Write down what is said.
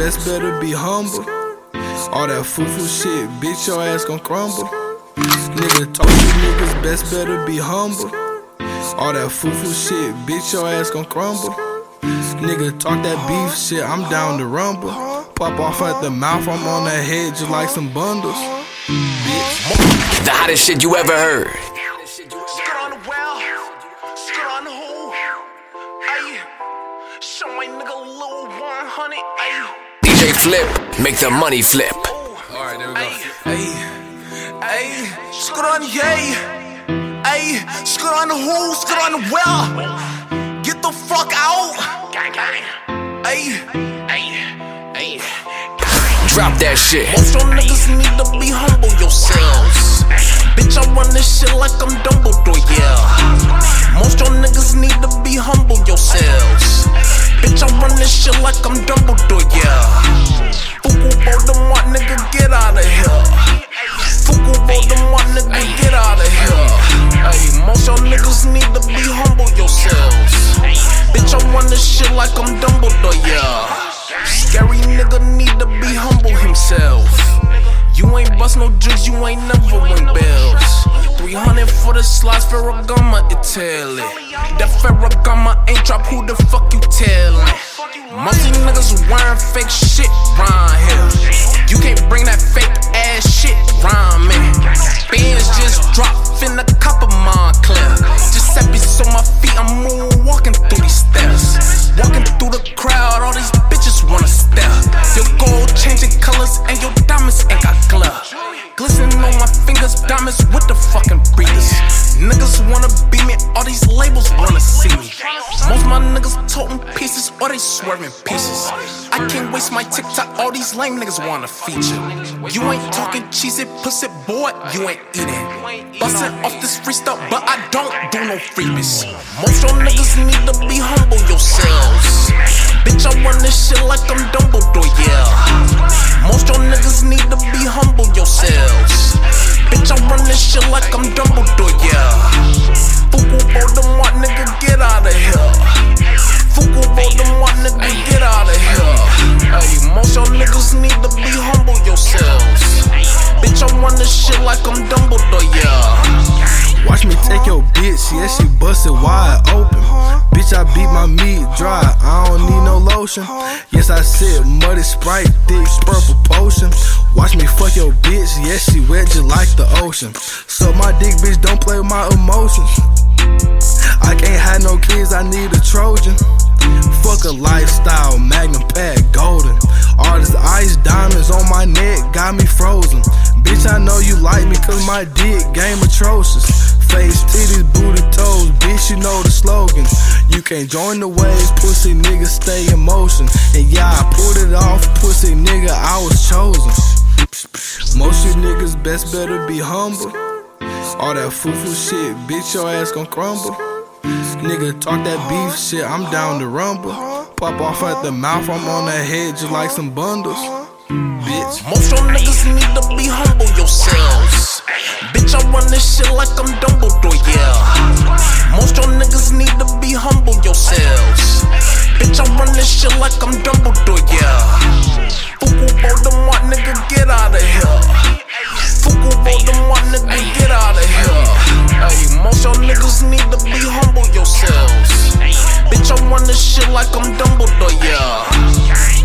best better be humble. All that foo-foo shit, bitch, your ass gon' crumble. Nigga, talk to niggas, best better be humble. All that foo-foo shit, bitch, your ass gon' crumble. Nigga, talk that beef shit, I'm down to rumble. Pop off at the mouth, I'm on that head just like some bundles. Bitch. The hottest shit you ever heard. Skid on the well, skid on the who. Ayy, show my nigga Lil 100. Ayy, DJ Flip, make the money flip. Alright, there we go. ayy, skid on the yay. Ayy, skid on the who, skid on the well. Get the fuck out. Ayy, ayy. Drop that shit. Most y'all niggas need to be humble yourselves. Bitch, I run this shit like I'm Dumbledore, yeah. Most y'all niggas need to be humble yourselves. Bitch, I run this shit like I'm Dumbledore, yeah. Fuku Voldemort, nigga, get out of here. Fuku Voldemort, nigga, get out of here. Hey, most y'all niggas need to be humble yourselves. Bitch, I run this shit like I'm Dumbledore, yeah. Scary nigga need to be humble himself. You ain't bust no jigs, you ain't never ring bells. 300 for the slots, Ferragamo, Italy. That Ferragamo ain't drop, who the fuck you tellin'? Most of these niggas wearing fake shit round here. You can't bring that fake ass shit round me. Bands just dropped in the copper Montclair. Giuseppe's on my feet, I'm moonwalking through these steps. Walking through the crowd, all these bitches wanna step. Your gold changing colors and your diamonds ain't got glitter. Glistening on my fingers, diamonds with the fucking breeders. Niggas wanna be me, all these labels wanna see me. Most my niggas toting pieces or they swerving pieces. I can't waste my TikTok, all these lame niggas wanna feature. You ain't talking cheesy pussy, boy, you ain't eating. Bustin' off this freestyle, but I don't do no freebies. Most y'all niggas need to be humble yourselves. Bitch, I run this shit like I'm Dumbledore, yeah. Most y'all niggas need to be humble yourselves. Bitch, I run this shit like I'm Dumbledore, yeah. Fuku Voldemort, nigga, get out of here. Fuku Voldemort, nigga, get out of here. Hey, most y'all niggas need to be humble yourselves. Bitch, I run this shit like I'm Dumbledore, yeah. Watch me take your bitch, yeah, she busted wide open. Bitch, I beat my meat dry, I don't need no lotion. Yes, I said muddy Sprite, thick purple potion. Watch me fuck your bitch, yeah, she wet just like the ocean. So my dick, bitch, don't play with my emotions. I can't have no kids, I need a Trojan. Fuck a lifestyle, Magnum Pack, golden. All this ice diamonds on my neck got me frozen. Bitch, I know you like me cause my dick game atrocious. Face, titties, booty, toes, bitch, you know the slogan. You can't join the waves, pussy nigga, stay in motion. And yeah, I pulled it off, pussy nigga, I was chosen. Most you niggas best better be humble. All that foo-foo shit, bitch, your ass gon' crumble. Nigga, talk that beef shit, I'm down to rumble. Pop off at the mouth, I'm on that head just like some bundles. Bitch. Most y'all niggas need to be humble yourselves. Bitch, I run this shit like I'm Dumbledore, yeah. Most y'all niggas need to be humble yourselves. Bitch, I run this shit like I'm Dumbledore, yeah. Fuku Voldemort, nigga, get out of here. Fuku Voldemort, nigga, get out of here. Hey, most y'all niggas need to be humble yourselves. Bitch, I run this shit like I'm Dumbledore, yeah.